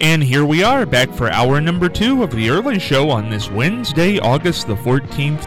And here we are, back for hour number 2 of the early show on this Wednesday, August the 14th,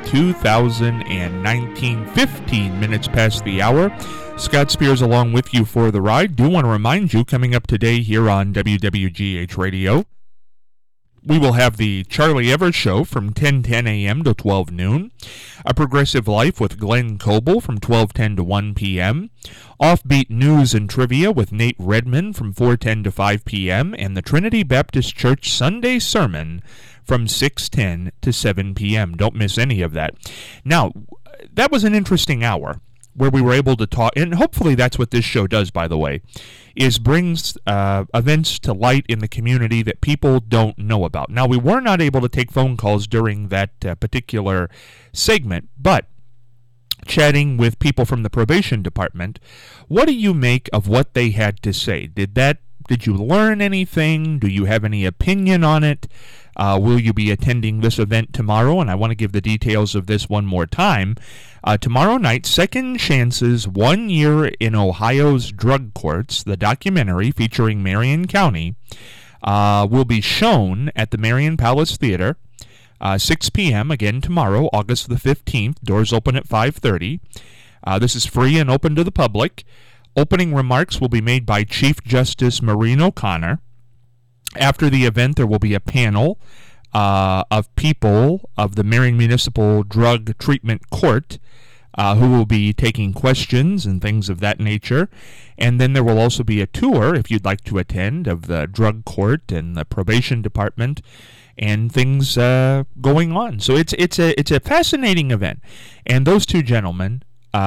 2019, 15 minutes past the hour. Scott Spears along with you for the ride. Do want to remind you, coming up today here on WWGH Radio, we will have the Charlie Evers Show from 10:10 a.m. to 12 noon, A Progressive Life with Glenn Coble from 12:10 to 1 p.m., Offbeat News and Trivia with Nate Redmond from 4:10 to 5 p.m., and the Trinity Baptist Church Sunday Sermon from 6:10 to 7 p.m. Don't miss any of that. Now, that was an interesting hour where we were able to talk, and hopefully that's what this show does, by the way, is brings events to light in the community that people don't know about. Now, we were not able to take phone calls during that particular segment, but chatting with people from the probation department, what do you make of what they had to say? Did you learn anything? Do you have any opinion on it? Will you be attending this event tomorrow? And I want to give the details of this one more time. Tomorrow night, Second Chances, 1 Year in Ohio's Drug Courts, the documentary featuring Marion County, will be shown at the Marion Palace Theater, 6 p.m., again tomorrow, August the 15th. Doors open at 5:30. This is free and open to the public. Opening remarks will be made by Chief Justice Maureen O'Connor. After the event, there will be a panel of people of the Marion Municipal Drug Treatment Court who will be taking questions and things of that nature. And then there will also be a tour, if you'd like to attend, of the drug court and the probation department and things going on. So it's a fascinating event. And those two gentlemen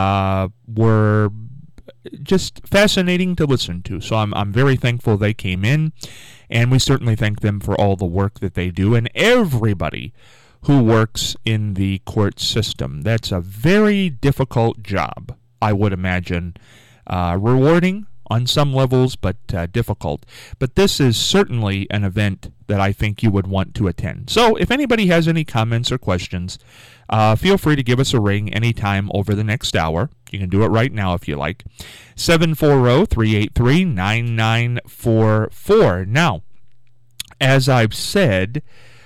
were just fascinating to listen to. So I'm very thankful they came in, and we certainly thank them for all the work that they do, and everybody who works in the court system. That's a very difficult job, I would imagine. Rewarding on some levels, but difficult. But this is certainly an event that I think you would want to attend. So if anybody has any comments or questions, feel free to give us a ring anytime over the next hour. You can do it right now if you like. 740-383-9944. Now, as I've said,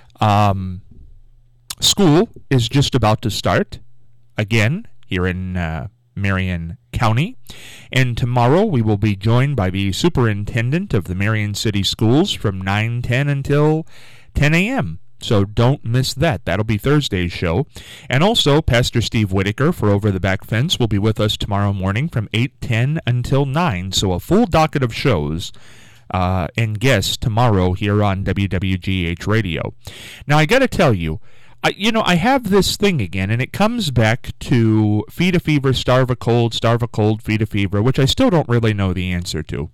school is just about to start again here in Marion County, and tomorrow we will be joined by the superintendent of the Marion City Schools from 9:10 until 10 a.m. So don't miss that. That'll be Thursday's show. And also, Pastor Steve Whitaker for Over the Back Fence will be with us tomorrow morning from 8:10 until 9. So a full docket of shows and guests tomorrow here on WWGH Radio. Now, I got to tell you, I have this thing again, and it comes back to feed a fever, starve a cold, feed a fever, which I still don't really know the answer to.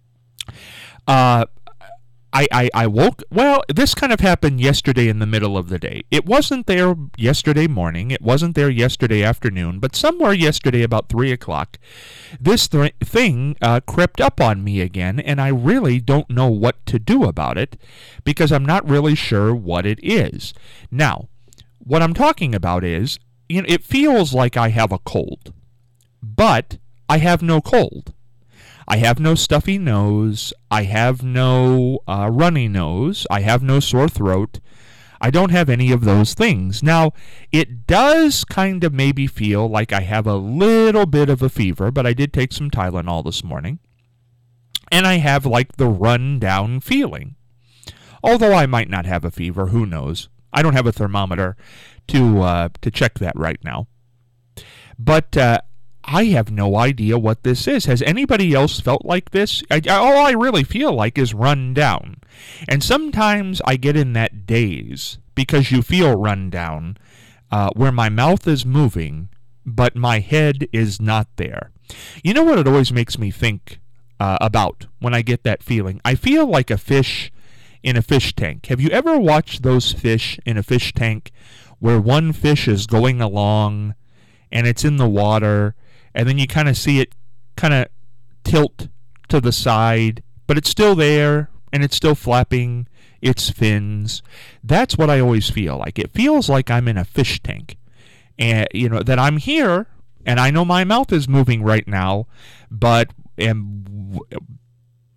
I woke, this kind of happened yesterday in the middle of the day. It wasn't there yesterday morning, it wasn't there yesterday afternoon, but somewhere yesterday about 3 o'clock, this thing crept up on me again, and I really don't know what to do about it, because I'm not really sure what it is. Now, what I'm talking about is, it feels like I have a cold, but I have no cold. I have no stuffy nose, I have no runny nose, I have no sore throat, I don't have any of those things. Now, it does kind of maybe feel like I have a little bit of a fever, but I did take some Tylenol this morning, and I have like the run-down feeling. Although I might not have a fever, who knows? I don't have a thermometer to check that right now. But I have no idea what this is. Has anybody else felt like this? All I really feel like is run down. And sometimes I get in that daze because you feel run down where my mouth is moving, but my head is not there. You know what it always makes me think about when I get that feeling? I feel like a fish in a fish tank. Have you ever watched those fish in a fish tank where one fish is going along and it's in the water, and then you kind of see it kind of tilt to the side, but it's still there and it's still flapping its fins? That's what I always feel like. It feels like I'm in a fish tank, and that I'm here, and I know my mouth is moving right now, but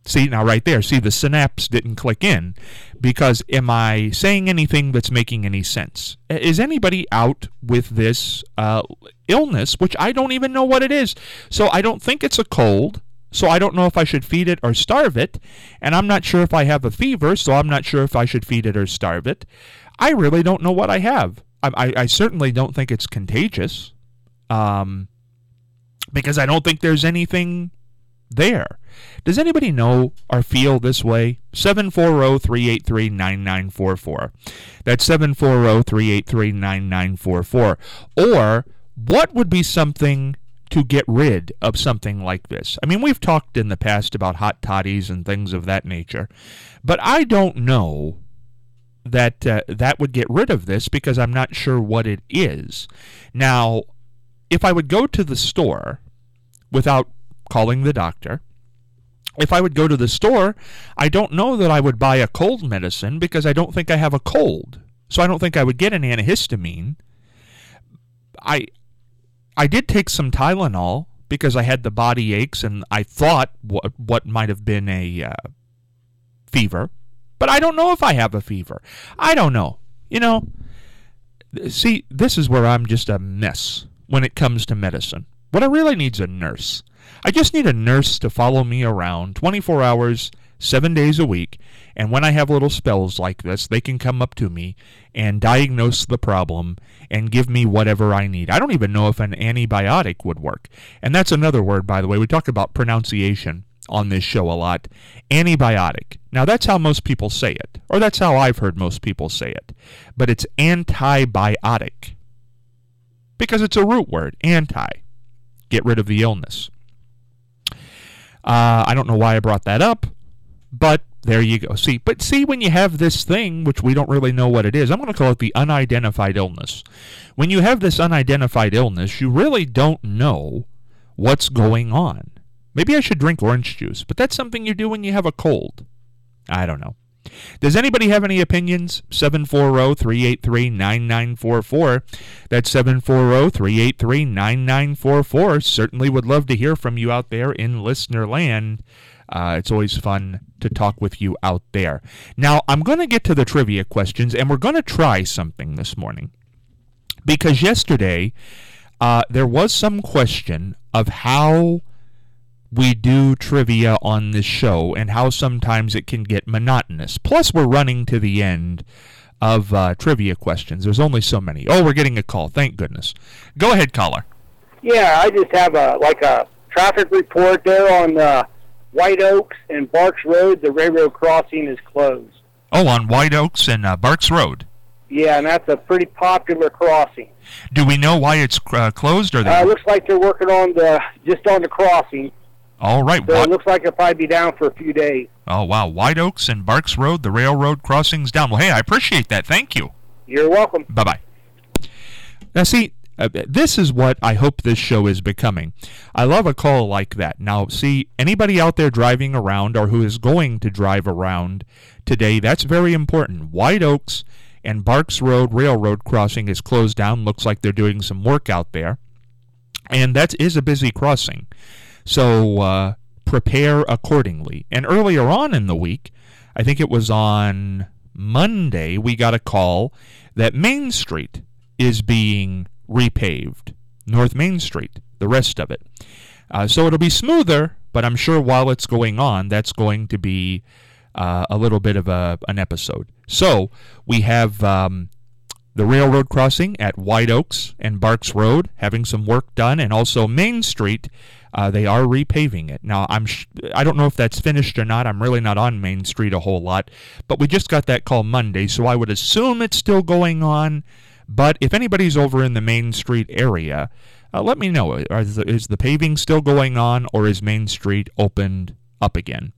See, now right there, see, the synapse didn't click in, because am I saying anything that's making any sense? Is anybody out with this illness, which I don't even know what it is? So I don't think it's a cold, so I don't know if I should feed it or starve it, and I'm not sure if I have a fever, so I'm not sure if I should feed it or starve it. I really don't know what I have. I certainly don't think it's contagious, because I don't think there's anything there. Does anybody know or feel this way? 740-383-9944. That's 740-383-9944. Or what would be something to get rid of something like this? I mean, we've talked in the past about hot toddies and things of that nature, but I don't know that that would get rid of this, because I'm not sure what it is. Now, if I would go to the store without calling the doctor, if I would go to the store, I don't know that I would buy a cold medicine, because I don't think I have a cold. So I don't think I would get an antihistamine. I did take some Tylenol because I had the body aches, and I thought what might have been a fever. But I don't know if I have a fever. I don't know. You know, see, this is where I'm just a mess when it comes to medicine. What I really need is a nurse. I just need a nurse to follow me around 24 hours, 7 days a week, and when I have little spells like this, they can come up to me and diagnose the problem and give me whatever I need. I don't even know if an antibiotic would work. And that's another word, by the way. We talk about pronunciation on this show a lot. Antibiotic. Now, that's how most people say it, or that's how I've heard most people say it. But it's antibiotic, because it's a root word, anti. Get rid of the illness. I don't know why I brought that up, but there you go. See, when you have this thing, which we don't really know what it is, I'm going to call it the unidentified illness. When you have this unidentified illness, you really don't know what's going on. Maybe I should drink orange juice, but that's something you do when you have a cold. I don't know. Does anybody have any opinions? 740-383-9944. That's 740-383-9944. Certainly would love to hear from you out there in listener land. It's always fun to talk with you out there. Now, I'm going to get to the trivia questions, and we're going to try something this morning. Because yesterday, there was some question of how we do trivia on this show and how sometimes it can get monotonous. Plus, we're running to the end of trivia questions. There's only so many. Oh, we're getting a call. Thank goodness. Go ahead, caller. Yeah, I just have a traffic report there on White Oaks and Barks Road. The railroad crossing is closed. Oh, on White Oaks and Barks Road. Yeah, and that's a pretty popular crossing. Do we know why it's closed? Or looks like they're working on the crossing. All right. So it looks like it'll probably be down for a few days. Oh, wow. White Oaks and Barks Road, the railroad crossing's down. Well, hey, I appreciate that. Thank you. You're welcome. Bye-bye. Now, see, this is what I hope this show is becoming. I love a call like that. Now, see, anybody out there driving around or who is going to drive around today, that's very important. White Oaks and Barks Road railroad crossing is closed down. Looks like they're doing some work out there. And that is a busy crossing. So prepare accordingly. And earlier on in the week, I think it was on Monday, we got a call that Main Street is being repaved. North Main Street, the rest of it. So it'll be smoother, but I'm sure while it's going on, that's going to be a little bit of an episode. So we have the railroad crossing at White Oaks and Barks Road having some work done, and also Main Street. They are repaving it. Now, I don't know if that's finished or not. I'm really not on Main Street a whole lot. But we just got that call Monday, so I would assume it's still going on. But if anybody's over in the Main Street area, let me know. Is the paving still going on, or is Main Street opened up again?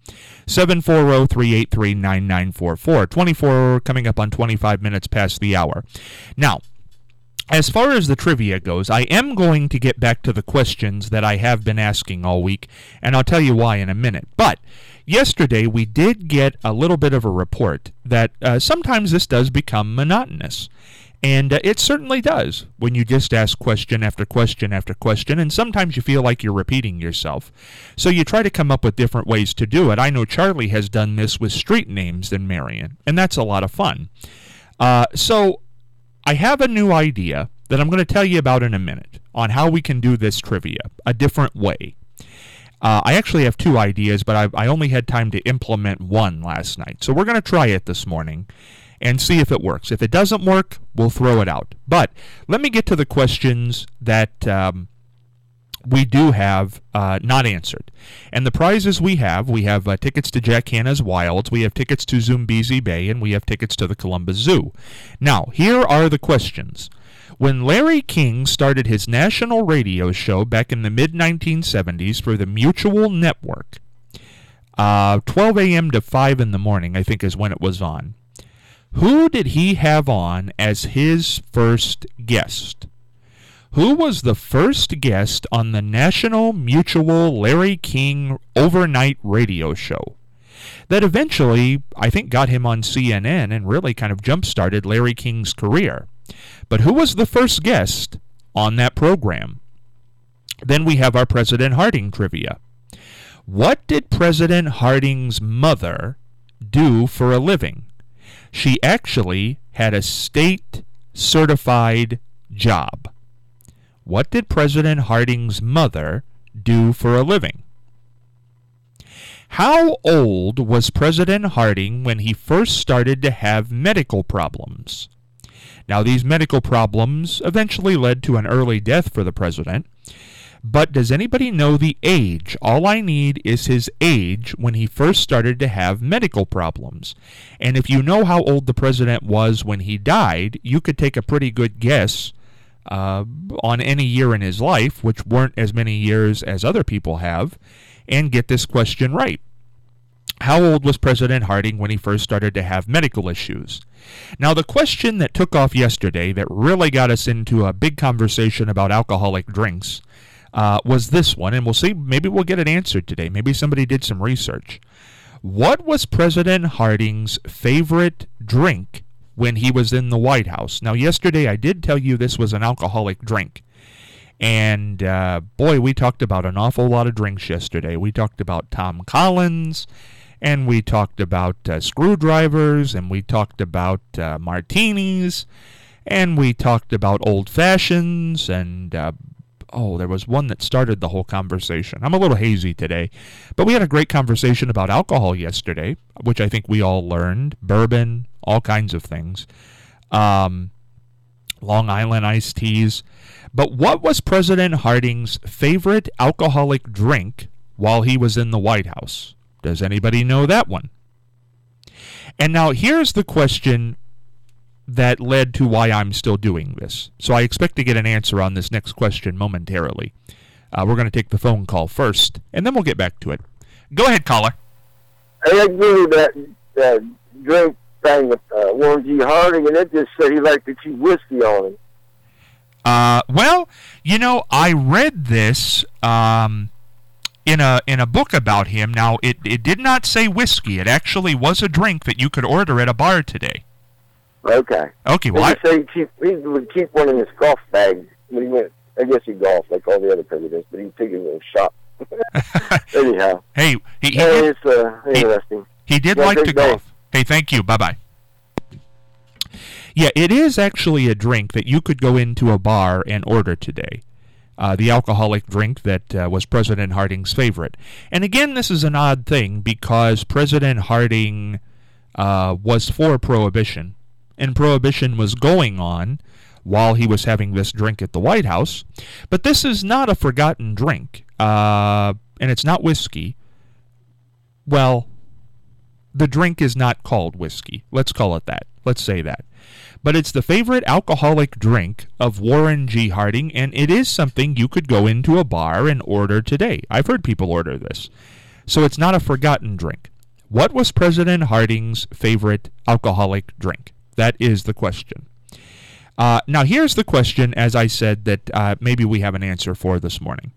740-383-9944. 24 coming up on 25 minutes past the hour. Now, as far as the trivia goes, I am going to get back to the questions that I have been asking all week, and I'll tell you why in a minute. But yesterday we did get a little bit of a report that sometimes this does become monotonous. And it certainly does when you just ask question after question after question, and sometimes you feel like you're repeating yourself. So you try to come up with different ways to do it. I know Charlie has done this with street names in Marion, and that's a lot of fun. So I have a new idea that I'm going to tell you about in a minute on how we can do this trivia a different way. I actually have two ideas, but I only had time to implement one last night. So we're going to try it this morning and see if it works. If it doesn't work, we'll throw it out. But let me get to the questions that we do have not answered. And the prizes we have tickets to Jack Hanna's Wilds, we have tickets to Zumbizi Bay, and we have tickets to the Columbus Zoo. Now, here are the questions. When Larry King started his national radio show back in the mid-1970s for the Mutual Network, 12 a.m. to 5 in the morning, I think is when it was on, who did he have on as his first guest? Who was the first guest on the National Mutual Larry King overnight radio show that eventually, I think, got him on CNN and really kind of jump-started Larry King's career? But who was the first guest on that program? Then we have our President Harding trivia. What did President Harding's mother do for a living? She actually had a state-certified job. What did President Harding's mother do for a living? How old was President Harding when he first started to have medical problems? Now, these medical problems eventually led to an early death for the president, but does anybody know the age? All I need is his age when he first started to have medical problems. And if you know how old the president was when he died, you could take a pretty good guess on any year in his life, which weren't as many years as other people have, and get this question right. How old was President Harding when he first started to have medical issues? Now, the question that took off yesterday that really got us into a big conversation about alcoholic drinks was this one, and we'll see, maybe we'll get it answered today. Maybe somebody did some research. What was President Harding's favorite drink when he was in the White House? Now, yesterday I did tell you this was an alcoholic drink. And, boy, we talked about an awful lot of drinks yesterday. We talked about Tom Collins, and we talked about screwdrivers, and we talked about martinis, and we talked about old fashions, and, there was one that started the whole conversation. I'm a little hazy today, but we had a great conversation about alcohol yesterday, which I think we all learned, bourbon, all kinds of things, Long Island iced teas. But what was President Harding's favorite alcoholic drink while he was in the White House? Does anybody know that one? And now here's the question that led to why I'm still doing this. So I expect to get an answer on this next question momentarily. We're going to take the phone call first, and then we'll get back to it. Go ahead, caller. I give you that drink thing with Warren G. Harding, and it just said he liked to keep whiskey on him. Well, I read this in a book about him. Now, it did not say whiskey. It actually was a drink that you could order at a bar today. Okay. Okay, well, he would keep one in his golf bag when he went. I guess he golfed like all the other presidents, but he'd take a little shot. Anyhow. Hey, it's interesting. He did like to golf. Hey, thank you. Bye-bye. Yeah, it is actually a drink that you could go into a bar and order today. The alcoholic drink that was President Harding's favorite. And again, this is an odd thing because President Harding was for Prohibition. And Prohibition was going on while he was having this drink at the White House. But this is not a forgotten drink. And it's not whiskey. Well, the drink is not called whiskey. Let's call it that. Let's say that. But it's the favorite alcoholic drink of Warren G. Harding, and it is something you could go into a bar and order today. I've heard people order this. So it's not a forgotten drink. What was President Harding's favorite alcoholic drink? That is the question. Now, here's the question, as I said, that maybe we have an answer for this morning.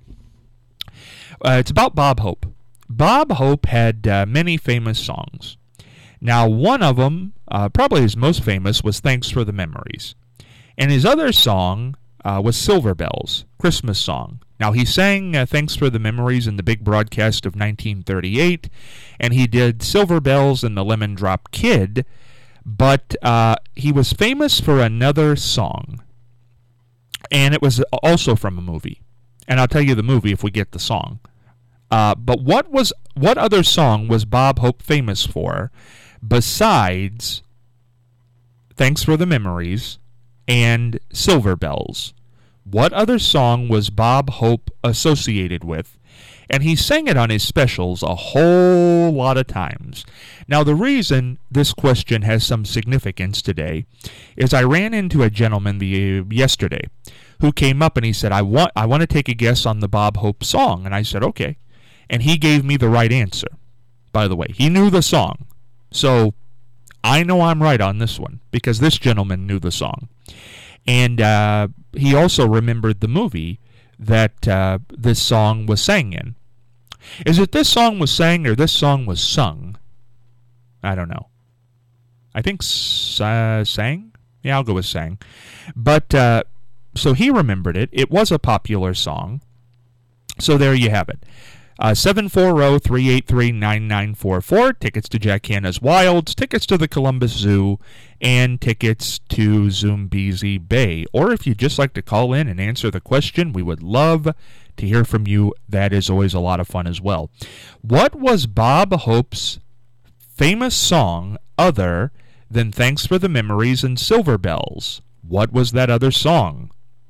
It's about Bob Hope. Bob Hope had many famous songs. Now, one of them, probably his most famous, was Thanks for the Memories. And his other song was Silver Bells, Christmas song. Now, he sang Thanks for the Memories in the big broadcast of 1938, and he did Silver Bells and the Lemon Drop Kid, but he was famous for another song, and it was also from a movie. And I'll tell you the movie if we get the song. But what other song was Bob Hope famous for besides Thanks for the Memories and Silver Bells? What other song was Bob Hope associated with? And he sang it on his specials a whole lot of times. Now, the reason this question has some significance today is I ran into a gentleman yesterday who came up and he said, I want to take a guess on the Bob Hope song. And I said, okay. And he gave me the right answer. By the way, he knew the song. So I know I'm right on this one because this gentleman knew the song. And he also remembered the movie that this song was sang in. Is it this song was sang or this song was sung? I don't know. I think sang? Yeah, I'll go with sang. But, so he remembered it. It was a popular song. So there you have it. 740-383-9944. Tickets to Jack Hanna's Wilds, tickets to the Columbus Zoo, and tickets to Zoombezi Bay. Or if you'd just like to call in and answer the question, we would love to hear from you. That is always a lot of fun as well. What was Bob Hope's famous song other than Thanks for the Memories and Silver Bells? What was that other song?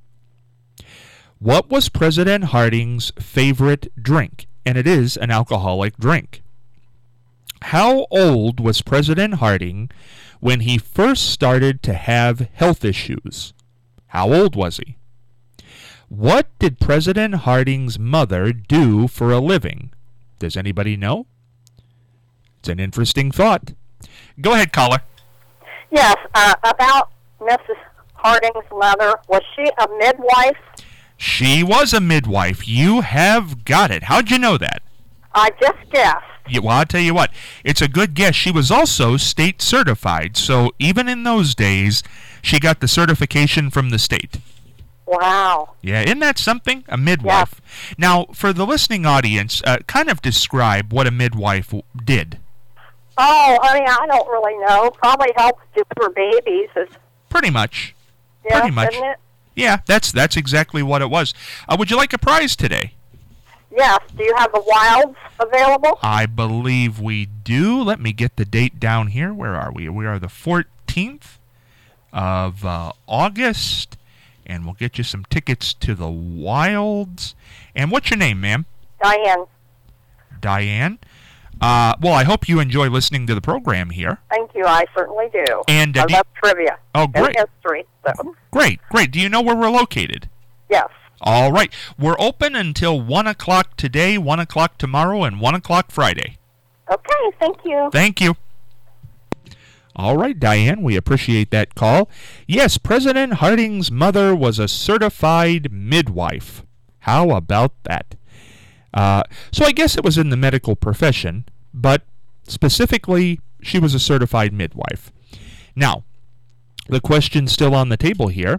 What was President Harding's favorite drink? And it is an alcoholic drink. How old was President Harding when he first started to have health issues? How old was he? What did President Harding's mother do for a living? Does anybody know? It's an interesting thought. Go ahead, caller. Yes, about Mrs. Harding's mother. Was she a midwife? She was a midwife. You have got it. How'd you know that? I just guessed. Yeah, well, I'll tell you what. It's a good guess. She was also state certified. So even in those days, she got the certification from the state. Wow. Yeah, isn't that something? A midwife. Yeah. Now, for the listening audience, kind of describe what a midwife did. Oh, I mean, I don't really know. Probably helps deliver babies. Pretty much. Yeah, pretty much. Isn't it? Yeah, that's exactly what it was. Would you like a prize today? Yes. Do you have the Wilds available? I believe we do. Let me get the date down here. Where are we? We are the 14th of August, and we'll get you some tickets to the Wilds. And what's your name, ma'am? Diane. Diane? Well, I hope you enjoy listening to the program here. Thank you. I certainly do. And I love trivia. Oh, great. And history. So. Great. Do you know where we're located? Yes. All right. We're open until 1 o'clock today, 1 o'clock tomorrow, and 1 o'clock Friday. Okay. Thank you. Thank you. All right, Diane, we appreciate that call. Yes, President Harding's mother was a certified midwife. How about that? So I guess it was in the medical profession, but specifically, she was a certified midwife. Now, the question's still on the table here,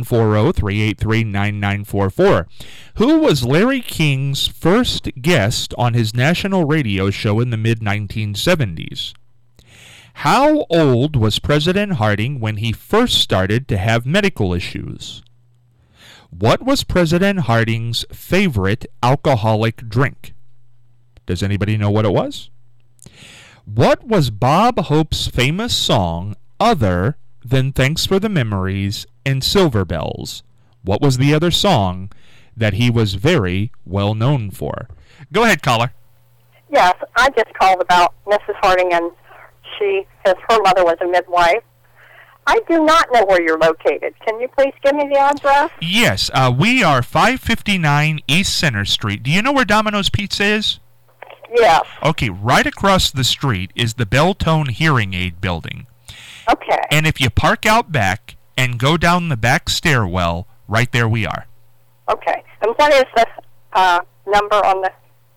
740-383-9944. Who was Larry King's first guest on his national radio show in the mid-1970s? How old was President Harding when he first started to have medical issues? What was President Harding's favorite alcoholic drink? Does anybody know what it was? What was Bob Hope's famous song other than Thanks for the Memories and Silver Bells? What was the other song that he was very well known for? Go ahead, caller. Yes, I just called about Mrs. Harding, and her mother was a midwife. I do not know where you're located. Can you please give me the address? Yes, we are 559 East Center Street. Do you know where Domino's Pizza is? Yes. Okay, right across the street is the Belltone Hearing Aid Building. Okay. And if you park out back and go down the back stairwell, right there we are. Okay. And what is the number on the...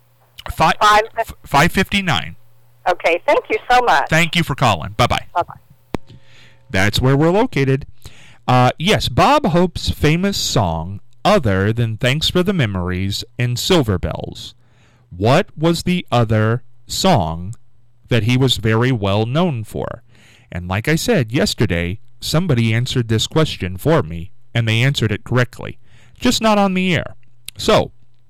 559. Okay, thank you so much. Thank you for calling. Bye-bye. Bye-bye. That's where we're located. Yes, Bob Hope's famous song, other than Thanks for the Memories and Silver Bells. What was the other song that he was very well known for? And like I said yesterday, somebody answered this question for me, and they answered it correctly, just not on the air. So,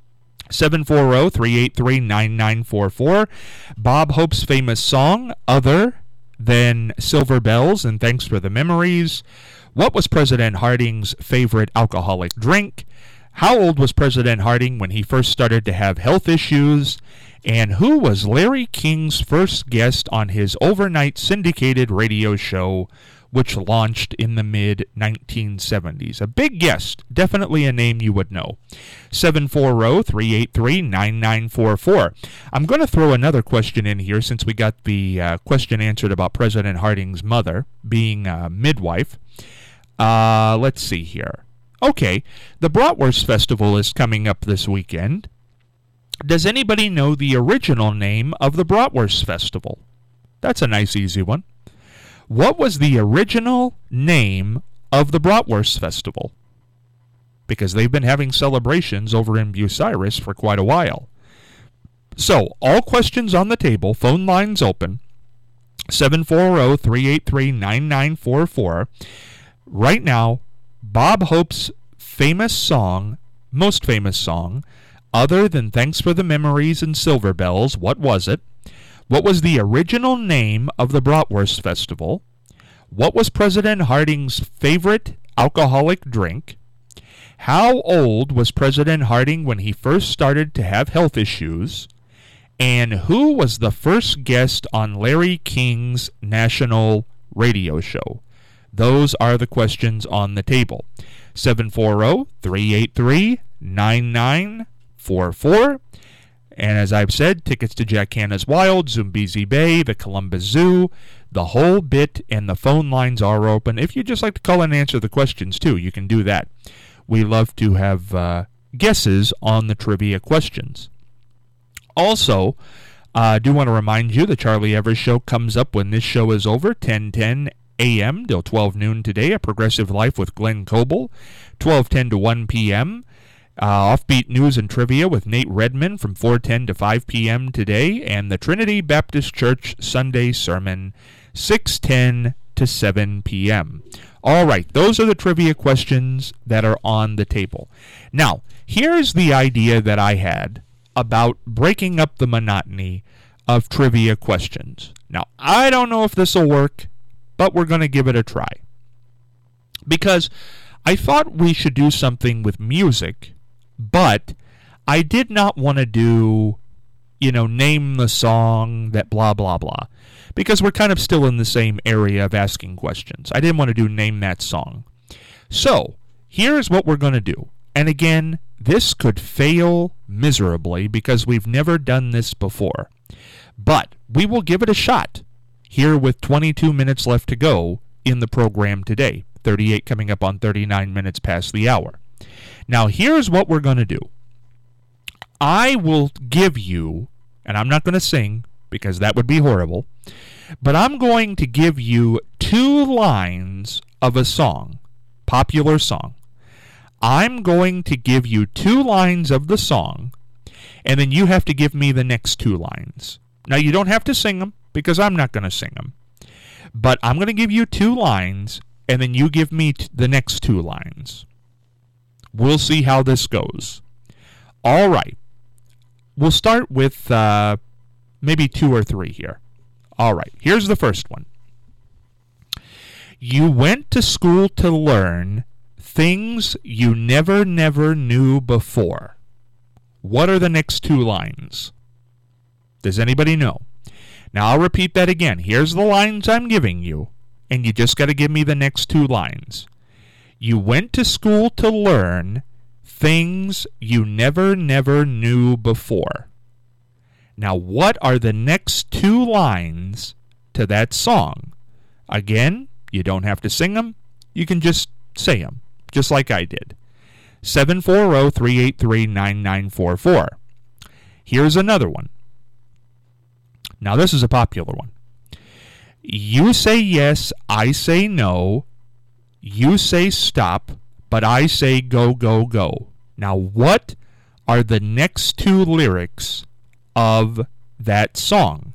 740-383-9944, Bob Hope's famous song, other than Silver Bells and Thanks for the Memories. What was President Harding's favorite alcoholic drink? How old was President Harding when he first started to have health issues? And who was Larry King's first guest on his overnight syndicated radio show, which launched in the mid-1970s? A big guest, definitely a name you would know. 740-383-9944. I'm going to throw another question in here since we got the question answered about President Harding's mother being a midwife. Let's see here. Okay, the Bratwurst Festival is coming up this weekend. Does anybody know the original name of the Bratwurst Festival? That's a nice, easy one. What was the original name of the Bratwurst Festival? Because they've been having celebrations over in Bucyrus for quite a while. So, all questions on the table, phone lines open, 740-383-9944. Right now, Bob Hope's famous song, most famous song, other than Thanks for the Memories and Silver Bells, what was it? What was the original name of the Bratwurst Festival? What was President Harding's favorite alcoholic drink? How old was President Harding when he first started to have health issues? And who was the first guest on Larry King's national radio show? Those are the questions on the table. 740-383-9944. And as I've said, tickets to Jack Hanna's Wild, Zumbizi Bay, the Columbus Zoo, the whole bit, and the phone lines are open. If you'd just like to call and answer the questions, too, you can do that. We love to have guesses on the trivia questions. Also, I do want to remind you the Charlie Evers Show comes up when this show is over, 10:10 a.m. till 12 noon today, A Progressive Life with Glenn Coble, 12:10 to 1 p.m., Offbeat News and Trivia with Nate Redman from 4:10 to 5 p.m. today, and the Trinity Baptist Church Sunday Sermon, 6:10 to 7 p.m. All right, those are the trivia questions that are on the table. Now, here's the idea that I had about breaking up the monotony of trivia questions. Now, I don't know if this will work, but we're going to give it a try. Because I thought we should do something with music, but I did not want to do, name the song that blah, blah, blah. Because we're kind of still in the same area of asking questions. I didn't want to do name that song. So, here's what we're going to do. And again, this could fail miserably because we've never done this before. But we will give it a shot here with 22 minutes left to go in the program today. 38 coming up on 39 minutes past the hour. Now, here's what we're going to do. I will give you, and I'm not going to sing because that would be horrible, but I'm going to give you 2 lines of a song, popular song. I'm going to give you 2 lines of the song, and then you have to give me the next 2 lines. Now, you don't have to sing them because I'm not going to sing them, but I'm going to give you 2 lines, and then you give me the next 2 lines. We'll see how this goes. All right. We'll start with maybe 2 or 3 here. All right. Here's the first one. You went to school to learn things you never knew before. What are the next 2 lines? Does anybody know? Now, I'll repeat that again. Here's the lines I'm giving you, and you just got to give me the next 2 lines. You went to school to learn things you never knew before. Now, what are the next 2 lines to that song? Again, you don't have to sing them. You can just say them, just like I did. 740-383-9944. Here's another one. Now, this is a popular one. You say yes, I say no. you say stop, but I say go, go, go. Now, what are the next two lyrics of that song?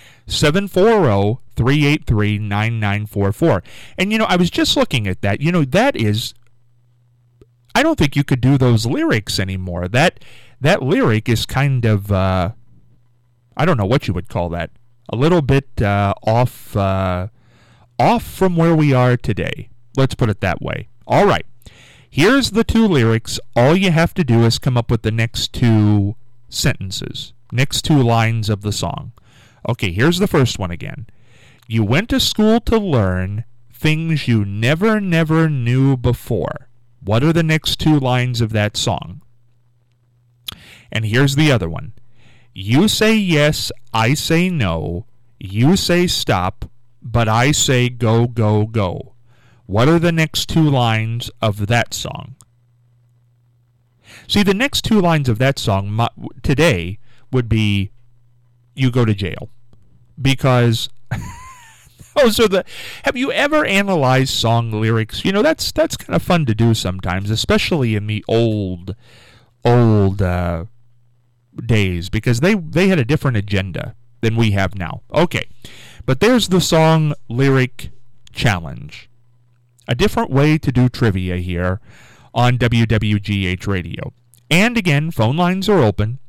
740-383-9944. And, I was just looking at that. That is, I don't think you could do those lyrics anymore. That lyric is kind of, I don't know what you would call that. A little bit off from where we are today. Let's put it that way. All right. Here's the two lyrics. All you have to do is come up with the next two sentences, next two lines of the song. Okay, here's the first one again. You went to school to learn things you never knew before. What are the next two lines of that song? And here's the other one. You say yes, I say no. You say stop, but I say go, go, go. What are the next two lines of that song? See, the next two lines of that song today would be, you go to jail. Because those are the... Have you ever analyzed song lyrics? That's kind of fun to do sometimes, especially in the old days, because they had a different agenda than we have now. Okay, but there's the song lyric challenge. A different way to do trivia here on WWGH Radio. And again, phone lines are open,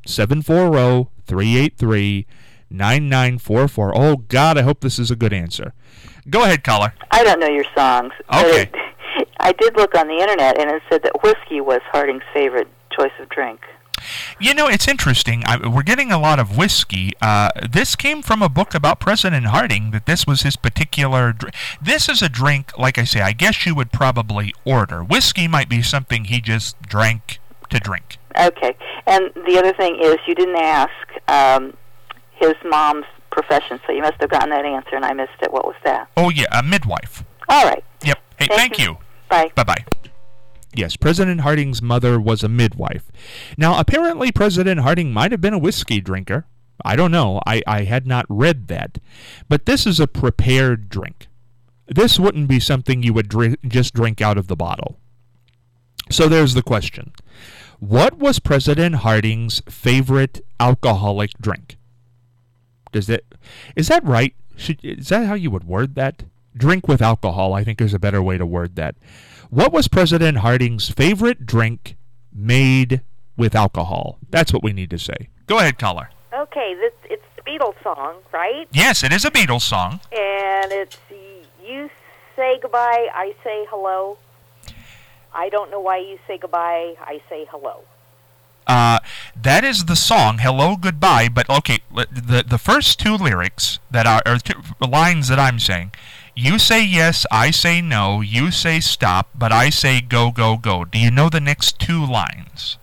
740-383-9944. Oh, God, I hope this is a good answer. Go ahead, caller. I don't know your songs. Okay. I did look on the Internet, and it said that whiskey was Harding's favorite choice of drink. It's interesting. We're getting a lot of whiskey. This came from a book about President Harding, that this was his particular drink. This is a drink, like I say, I guess you would probably order. Whiskey might be something he just drank to drink. Okay. And the other thing is, you didn't ask his mom's profession, so you must have gotten that answer, and I missed it. What was that? Oh, yeah, a midwife. All right. Yep. Hey, thank you. Bye. Bye-bye. Yes, President Harding's mother was a midwife. Now, apparently President Harding might have been a whiskey drinker. I don't know. I had not read that. But this is a prepared drink. This wouldn't be something you would just drink out of the bottle. So there's the question. What was President Harding's favorite alcoholic drink? Is that right? Is that how you would word that? Drink with alcohol, I think, is a better way to word that. What was President Harding's favorite drink made with alcohol? That's what we need to say. Go ahead, caller. Okay, it's the Beatles song, right? Yes, it is a Beatles song. And it's you say goodbye, I say hello. I don't know why you say goodbye, I say hello. That is the song, Hello, Goodbye, but okay, the first two lyrics that are, or two lines that I'm saying, you say yes, I say no, you say stop, but I say go, go, go. Do you know the next two lines?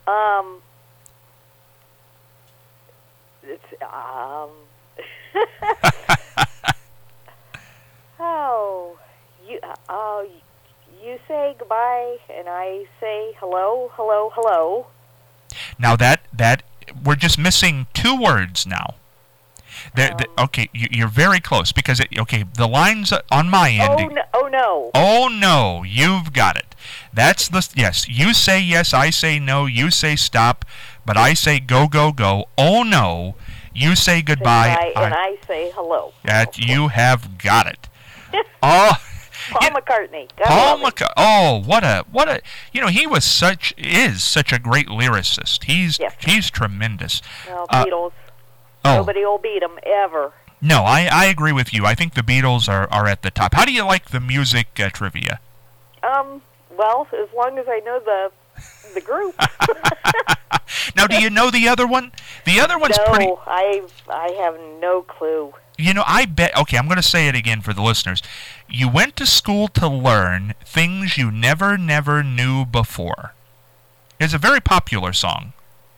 It's, you say goodbye, and I say hello, hello, hello. Now that we're just missing two words now. Okay, you're very close because the lines on my end. Oh no, you've got it. That's yes. You say yes, I say no. You say stop, but I say go, go, go. Oh no, you say goodbye, and I say hello. You have got it. Oh. Paul McCartney. Paul McCartney. Oh, what a! He is such a great lyricist. He's tremendous. Well, Beatles. Nobody will beat them ever. No, I agree with you. I think the Beatles are at the top. How do you like the music trivia? Well, as long as I know the group. Now, do you know the other one? The other one's pretty. No, I have no clue. I bet. Okay, I'm going to say it again for the listeners. You went to school to learn things you never knew before. It's a very popular song.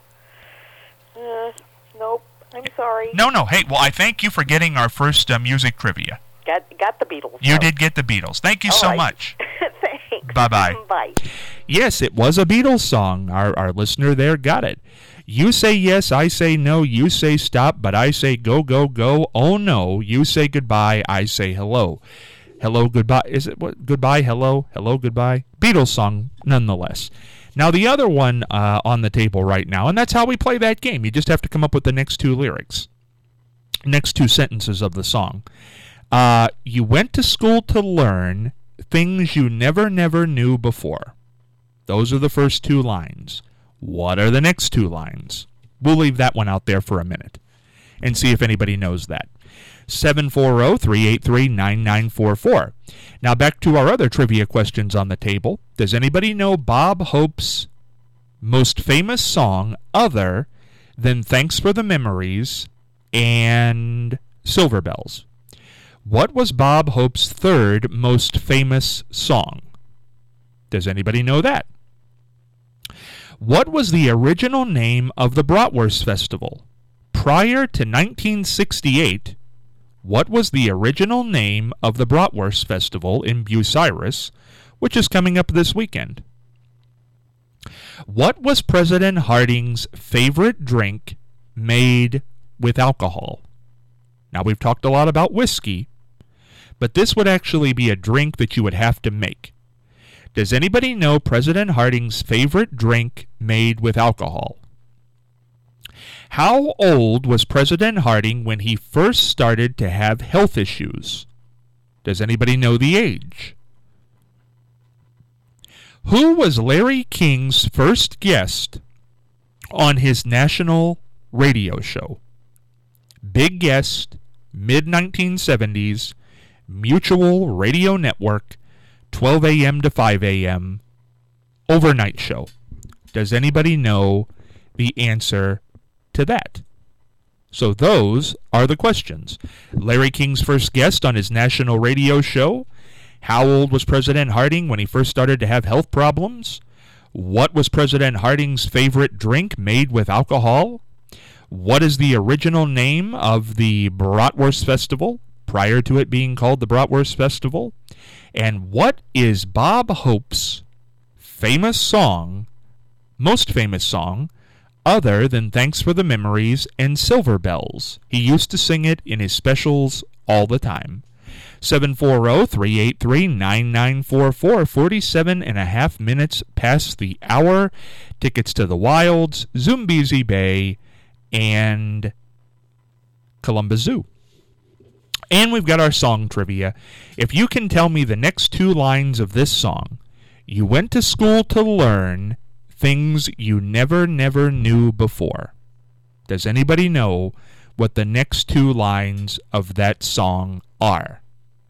Nope. I'm sorry. No. Hey, well, I thank you for getting our first music trivia. Got the Beatles. You did get the Beatles. Thank you so much. Thanks. Bye-bye. Bye. Yes, it was a Beatles song. Our listener there got it. You say yes, I say no, you say stop, but I say go, go, go. Oh no, you say goodbye, I say hello. Hello, goodbye. Is it what? Goodbye, hello, hello, goodbye. Beatles song, nonetheless. Now, the other one on the table right now, and that's how we play that game. You just have to come up with the next two lyrics, next two sentences of the song. You went to school to learn things you never knew before. Those are the first two lines. What are the next two lines? We'll leave that one out there for a minute and see if anybody knows that. 740-383-9944. Now back to our other trivia questions on the table. Does anybody know Bob Hope's most famous song other than Thanks for the Memories and Silver Bells? What was Bob Hope's third most famous song? Does anybody know that? What was the original name of the Bratwurst Festival? Prior to 1968, what was the original name of the Bratwurst Festival in Bucyrus, which is coming up this weekend? What was President Harding's favorite drink made with alcohol? Now, we've talked a lot about whiskey, but this would actually be a drink that you would have to make. Does anybody know President Harding's favorite drink made with alcohol? How old was President Harding when he first started to have health issues? Does anybody know the age? Who was Larry King's first guest on his national radio show? Big guest, mid-1970s, Mutual Radio Network, 12 a.m. to 5 a.m., overnight show. Does anybody know the answer to that? So those are the questions. Larry King's first guest on his national radio show. How old was President Harding when he first started to have health problems? What was President Harding's favorite drink made with alcohol? What is the original name of the Bratwurst Festival prior to it being called the Bratwurst Festival? And what is Bob Hope's famous song, most famous song, other than Thanks for the Memories and Silver Bells? He used to sing it in his specials all the time. 740-383-9944, 47 and a half minutes past the hour. Tickets to the Wilds, Zumbizi Bay, and Columbus Zoo. And we've got our song trivia. If you can tell me the next two lines of this song, you went to school to learn things you never knew before. Does anybody know what the next two lines of that song are?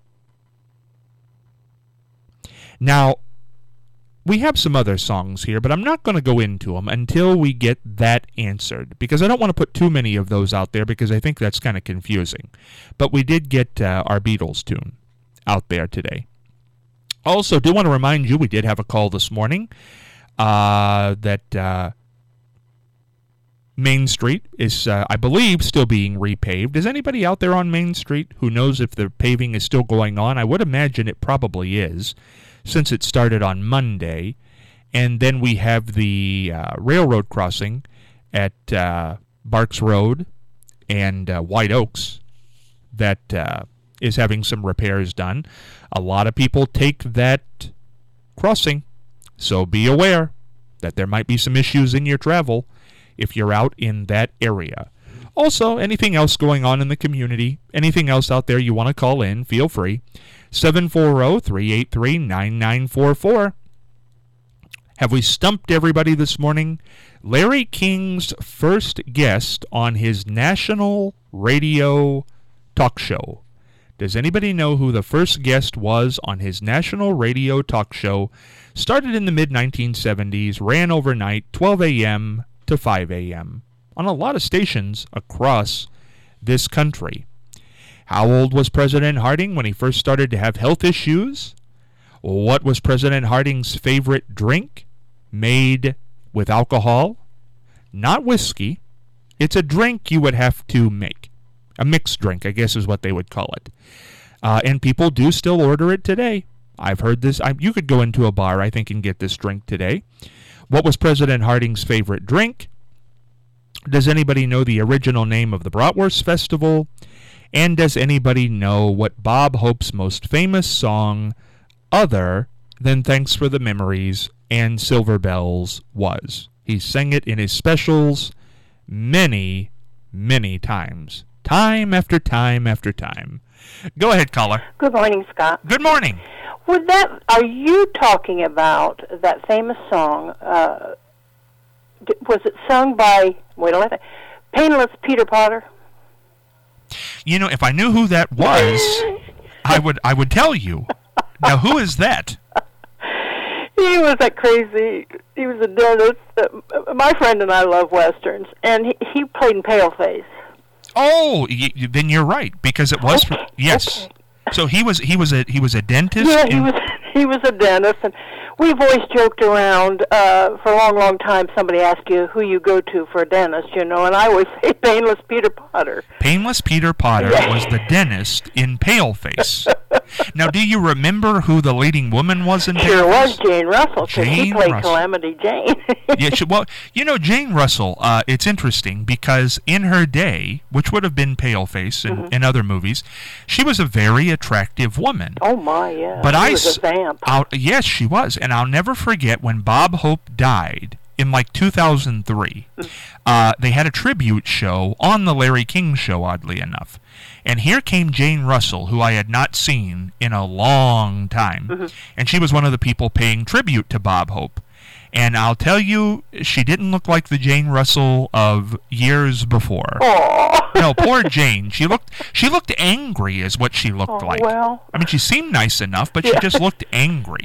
Now, we have some other songs here, but I'm not going to go into them until we get that answered, because I don't want to put too many of those out there because I think that's kind of confusing. But we did get our Beatles tune out there today. Also, do want to remind you, we did have a call this morning that Main Street is, I believe, still being repaved. Is anybody out there on Main Street who knows if the paving is still going on? I would imagine it probably is, since it started on Monday. And then we have the railroad crossing at Barks Road and White Oaks that is having some repairs done. A lot of people take that crossing, so be aware that there might be some issues in your travel if you're out in that area. Also, anything else going on in the community, anything else out there you want to call in, feel free. 740-383-9944. Have we stumped everybody this morning? Larry King's first guest on his national radio talk show. Does anybody know who the first guest was on his national radio talk show? Started in the mid-1970s, ran overnight, 12 a.m. to 5 a.m. on a lot of stations across this country. How old was President Harding when he first started to have health issues? What was President Harding's favorite drink made with alcohol? Not whiskey. It's a drink you would have to make. A mixed drink, I guess is what they would call it. And people do still order it today. I've heard this. You could go into a bar, I think, and get this drink today. What was President Harding's favorite drink? Does anybody know the original name of the Bratwurst Festival? And does anybody know what Bob Hope's most famous song, other than Thanks for the Memories and Silver Bells, was? He sang it in his specials many, many times. Time after time after time. Go ahead, caller. Good morning, Scott. Good morning. Are you talking about that famous song? Was it sung by, Painless Peter Potter? You know, if I knew who that was, I would tell you. Now, who is that? He was he was a dentist. My friend and I love Westerns, and he played in Paleface. Oh, then you're right, because it was, yes. Okay. So he was a dentist? Yeah, he was a dentist, and we've always joked around for a long, long time. Somebody asks you who you go to for a dentist, and I always say Painless Peter Potter. Painless Peter Potter was the dentist in Paleface. Now, do you remember who the leading woman was in Paleface? Sure was Jane Russell, because she played Russell. Calamity Jane. Yeah, Jane Russell, it's interesting because in her day, which would have been Paleface and other movies, she was a very attractive woman. Oh, my, yeah. But she was a vamp. Yes, she was. And I'll never forget when Bob Hope died in 2003. They had a tribute show on the Larry King Show, oddly enough. And here came Jane Russell, who I had not seen in a long time. And she was one of the people paying tribute to Bob Hope. And I'll tell you, she didn't look like the Jane Russell of years before. Aww. No, poor Jane. She looked angry is what she looked like. Well. I mean, she seemed nice enough, but she just looked angry.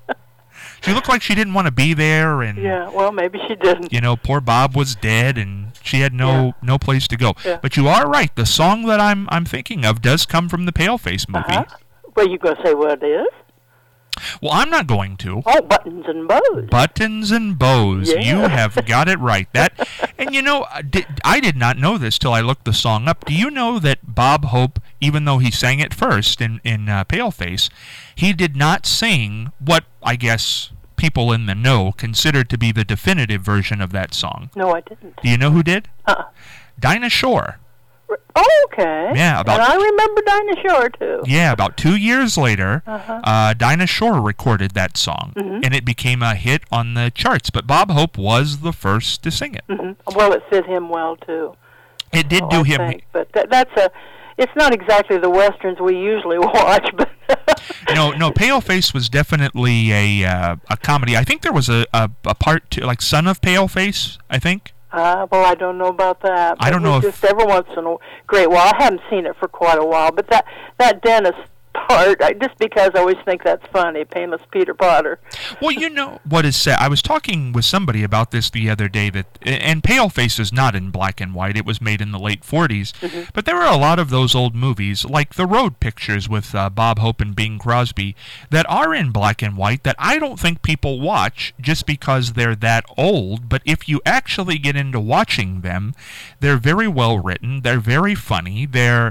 She looked like she didn't want to be there, and yeah, well, maybe she didn't. Poor Bob was dead, and she had no place to go. Yeah. But you are right. The song that I'm thinking of does come from the Paleface movie. Well, you going to say what it is? Well, I'm not going to. Oh, Buttons and Bows. Buttons and Bows. Yeah. You have got it right. That, and I did not know this till I looked the song up. Do you know that Bob Hope, even though he sang it first in Paleface, he did not sing what I guess people in the know considered to be the definitive version of that song? No, I didn't. Do you know who did? Dinah Shore. Oh, okay. Yeah, and I remember Dinah Shore, too. Yeah, about 2 years later, Dinah Shore recorded that song, and it became a hit on the charts. But Bob Hope was the first to sing it. Well, it fit him well, too. It did do him. Think. But it's not exactly the Westerns we usually watch, but... No, Paleface was definitely a comedy. I think there was a part, like Son of Paleface, I think. Well, I don't know about that. I don't know if... Just every once in a great while. I haven't seen it for quite a while, but that dentist part, just because I always think that's funny, Painless Peter Potter. Well, you know what is said. I was talking with somebody about this the other day, and Paleface is not in black and white. It was made in the late 40s. But there are a lot of those old movies, like the Road Pictures with Bob Hope and Bing Crosby, that are in black and white that I don't think people watch just because they're that old. But if you actually get into watching them, they're very well written. They're very funny.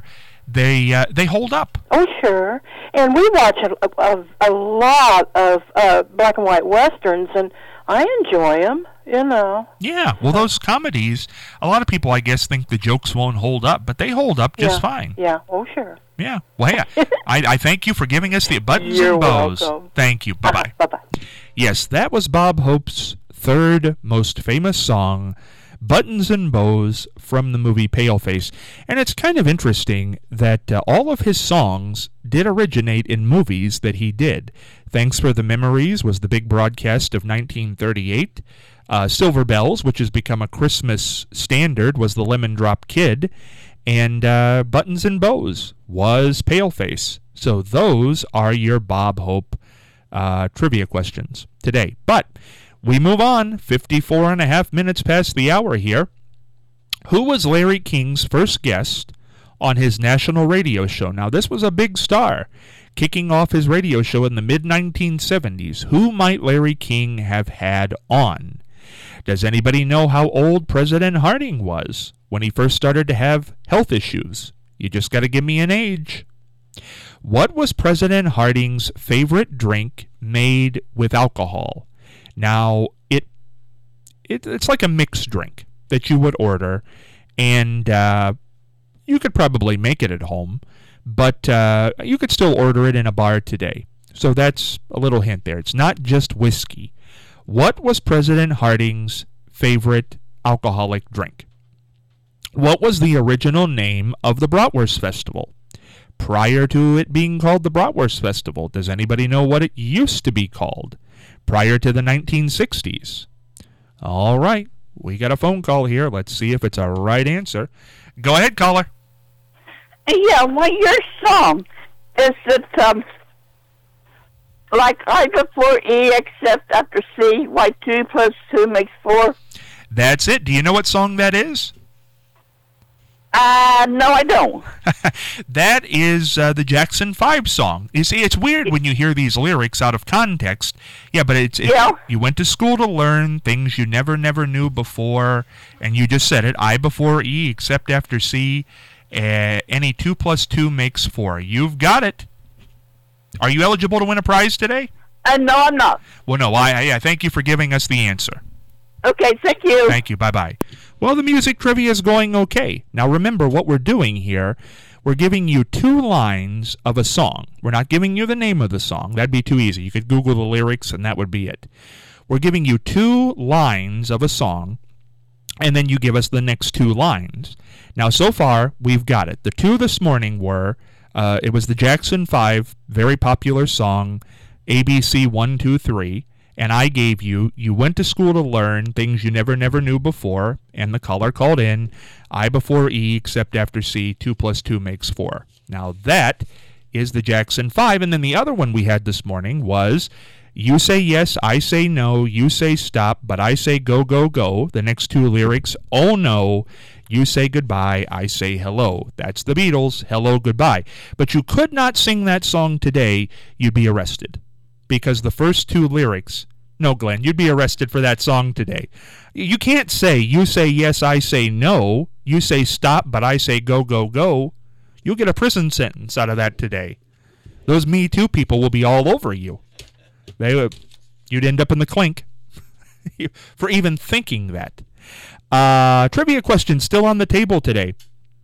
They hold up. Oh, sure. And we watch a lot of black and white Westerns, and I enjoy them, Yeah, well, those comedies, a lot of people, I guess, think the jokes won't hold up, but they hold up just fine. Yeah, oh, sure. Yeah. Well, hey, I thank you for giving us the Buttons You're and Bows. Welcome. Thank you. Bye-bye. Bye-bye. Yes, that was Bob Hope's third most famous song, Buttons and Bows, from the movie Paleface. And it's kind of interesting that all of his songs did originate in movies that he did. Thanks for the Memories was the big broadcast of 1938. Silver Bells, which has become a Christmas standard, was the Lemon Drop Kid. And Buttons and Bows was Paleface. So those are your Bob Hope trivia questions today. But we move on, 54 and a half minutes past the hour here. Who was Larry King's first guest on his national radio show? Now, this was a big star, kicking off his radio show in the mid-1970s. Who might Larry King have had on? Does anybody know how old President Harding was when he first started to have health issues? You just got to give me an age. What was President Harding's favorite drink made with alcohol? Now, it's like a mixed drink that you would order, and You could probably make it at home, but you could still order it in a bar today. So that's a little hint there. It's not just whiskey. What was President Harding's favorite alcoholic drink? What was the original name of the Bratwurst Festival? Prior to it being called the Bratwurst Festival, does anybody know what it used to be called? Prior to the 1960s. All right, we got a phone call here. Let's see if it's a right answer. Go ahead, caller. Yeah, well, your song, is it like I before E except after C, why 2 plus 2 makes 4? That's it. Do you know what song that is? No, I don't. That is the Jackson 5 song. You see, it's weird when you hear these lyrics out of context. Yeah, but it's you went to school to learn things you never knew before, and you just said it, I before E except after C, any 2 plus 2 makes 4. You've got it. Are you eligible to win a prize today? No, I'm not. Well, no, I thank you for giving us the answer. Okay, thank you. Thank you. Bye-bye. Well, the music trivia is going okay. Now, remember what we're doing here. We're giving you 2 lines of a song. We're not giving you the name of the song. That'd be too easy. You could Google the lyrics, and that would be it. We're giving you 2 lines of a song, and then you give us the next 2 lines. Now, so far, we've got it. The 2 this morning were, it was the Jackson 5, very popular song, ABC 1, 2, 3. And I gave you went to school to learn things you never knew before, and the caller called in, I before E except after C, 2 plus 2 makes 4. Now that is the Jackson 5, and then the other one we had this morning was, you say yes, I say no, you say stop, but I say go, go, go. The next 2 lyrics, oh no, you say goodbye, I say hello. That's the Beatles, hello, goodbye. But you could not sing that song today, you'd be arrested. Because the first 2 lyrics, no, Glenn, you'd be arrested for that song today. You can't say, you say yes, I say no, you say stop, but I say go, go, go. You'll get a prison sentence out of that today. Those Me Too people will be all over you. You'd end up in the clink for even thinking that. Trivia question still on the table today.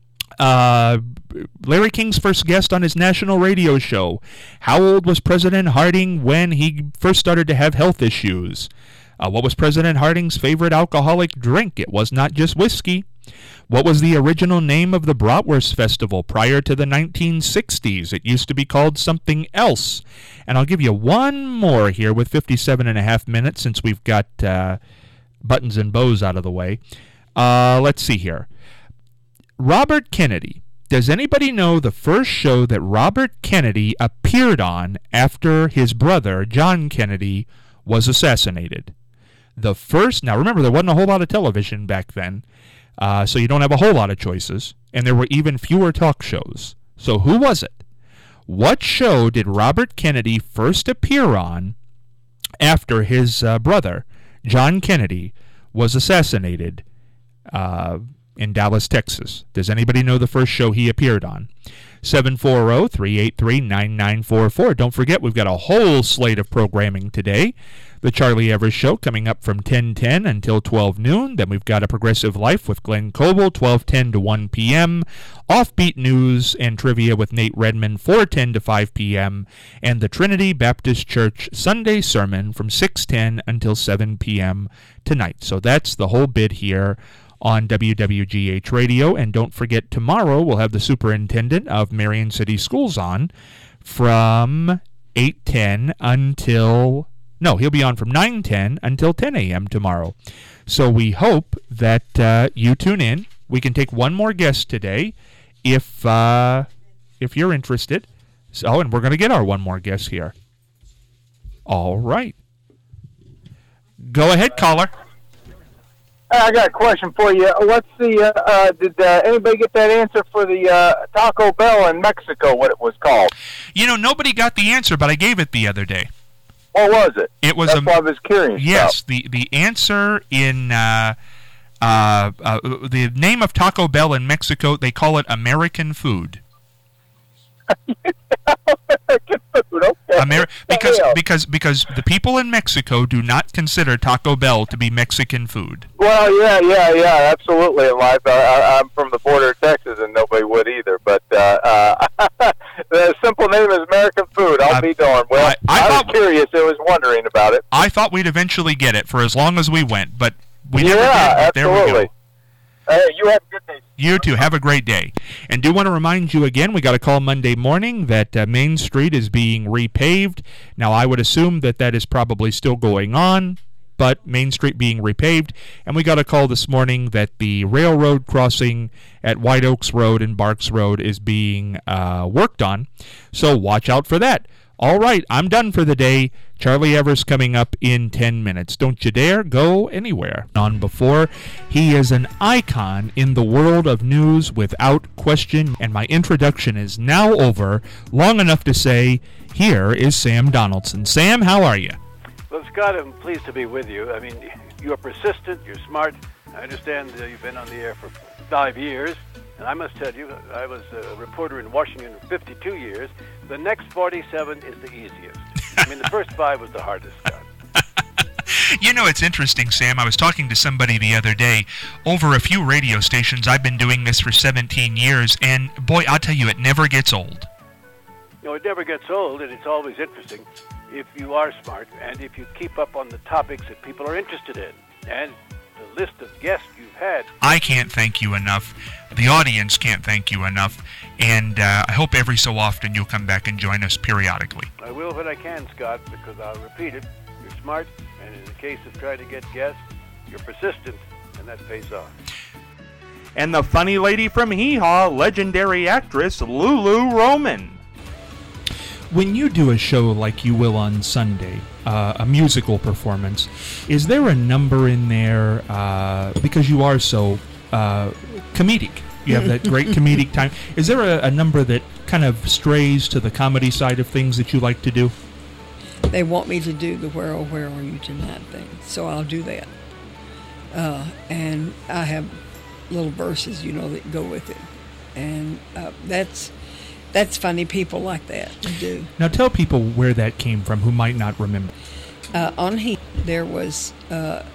Larry King's first guest on his national radio show. How old was President Harding when he first started to have health issues? What was President Harding's favorite alcoholic drink? It was not just whiskey. What was the original name of the Bratwurst Festival prior to the 1960s? It used to be called something else. And I'll give you one more here with 57.5 minutes since we've got buttons and bows out of the way. Let's see here. Robert Kennedy. Does anybody know the first show that Robert Kennedy appeared on after his brother, John Kennedy, was assassinated? The first, now remember, there wasn't a whole lot of television back then, so you don't have a whole lot of choices, and there were even fewer talk shows. So who was it? What show did Robert Kennedy first appear on after his brother, John Kennedy, was assassinated in Dallas, Texas? Does anybody know the first show he appeared on? 740-383-9944. Don't forget, we've got a whole slate of programming today. The Charlie Evers Show coming up from 10:10 until 12 noon. Then we've got A Progressive Life with Glenn Coble, 12:10 to 1 p.m. Offbeat News and Trivia with Nate Redmond, 4:10 to 5 p.m. And the Trinity Baptist Church Sunday Sermon from 6:10 until 7 p.m. tonight. So that's the whole bit here on WWGH Radio. And don't forget, tomorrow we'll have the superintendent of Marion City Schools on from 8:10 until... No, he'll be on from 9:10 until 10 a.m. tomorrow. So we hope that you tune in. We can take one more guest today if you're interested. So, and we're going to get our one more guest here. All right. Go ahead, caller. I got a question for you. What's the, did anybody get that answer for the Taco Bell in Mexico, what it was called? You know, nobody got the answer, but I gave it the other day. What was it? It was That's why I was curious. Yes, the answer in the name of Taco Bell in Mexico, they call it American food. American food, okay. because the people in Mexico do not consider Taco Bell to be Mexican food. Well, yeah, absolutely. In life, I'm from the border of Texas, and nobody would either. But the simple name is American food. I'll be darned. Well, I was curious. I was wondering about it. I thought we'd eventually get it for as long as we went, but we never did. Absolutely. There we go. Hey, you have a good day. You too. Have a great day. And do want to remind you again, we got a call Monday morning that Main Street is being repaved. Now, I would assume that is probably still going on, but Main Street being repaved. And we got a call this morning that the railroad crossing at White Oaks Road and Barks Road is being worked on. So watch out for that. All right, I'm done for the day. Charlie Evers coming up in 10 minutes. Don't you dare go anywhere. On before, he is an icon in the world of news without question, and my introduction is now over, long enough to say, here is Sam Donaldson. Sam, how are you? Well, Scott, I'm pleased to be with you. I mean, you're persistent, you're smart. I understand you've been on the air for 5 years. And I must tell you, I was a reporter in Washington for 52 years. The next 47 is the easiest. I mean, the first 5 was the hardest, Scott. You know, it's interesting, Sam. I was talking to somebody the other day. Over a few radio stations, I've been doing this for 17 years, and boy, I'll tell you, it never gets old. No, it never gets old, and it's always interesting if you are smart and if you keep up on the topics that people are interested in. And the list of guests you've had. I can't thank you enough. The audience can't thank you enough. And I hope every so often you'll come back and join us periodically. I will when I can, Scott, because I'll repeat it. You're smart, and in the case of trying to get guests, you're persistent, and that pays off. And the funny lady from Hee Haw, legendary actress Lulu Roman. When you do a show like you will on Sunday, a musical performance, is there a number in there, because you are so comedic, you have that great comedic time, is there a number that kind of strays to the comedy side of things that you like to do? They want me to do the where are you tonight thing, so I'll do that. And I have little verses, that go with it. And that's funny. People like that to do. Now tell people where that came from who might not remember. On Heat, there was